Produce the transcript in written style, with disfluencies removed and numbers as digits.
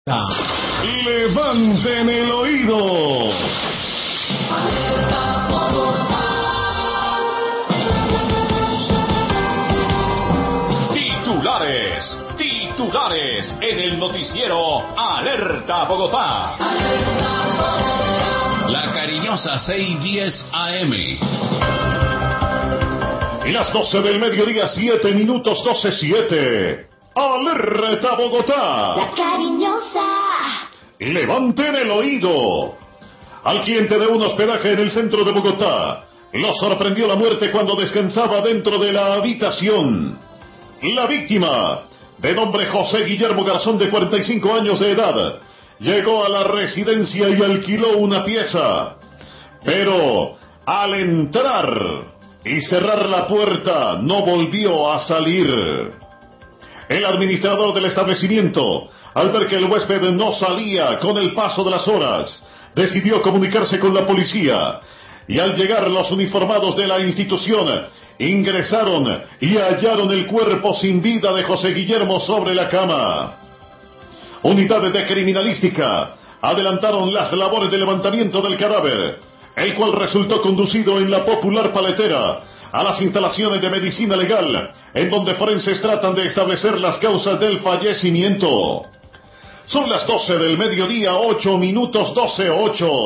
Levanten el oído. Titulares en el noticiero Alerta Bogotá. La cariñosa 6:10 AM. Y las 12 del mediodía, 7 minutos, 12:07. Alerta Bogotá. La cariñosa. Levanten el oído. Al cliente de un hospedaje en el centro de Bogotá lo sorprendió la muerte cuando descansaba dentro de la habitación. La víctima, de nombre José Guillermo Garzón, de 45 años de edad, llegó a la residencia y alquiló una pieza. Pero al entrar y cerrar la puerta, no volvió a salir. El administrador del establecimiento, al ver que el huésped no salía con el paso de las horas, decidió comunicarse con la policía, y al llegar los uniformados de la institución, ingresaron y hallaron el cuerpo sin vida de José Guillermo sobre la cama. Unidades de criminalística adelantaron las labores de levantamiento del cadáver, el cual resultó conducido en la popular paletera a las instalaciones de medicina legal, en donde forenses tratan de establecer las causas del fallecimiento. Son las 12 del mediodía, 8 minutos, 12:08.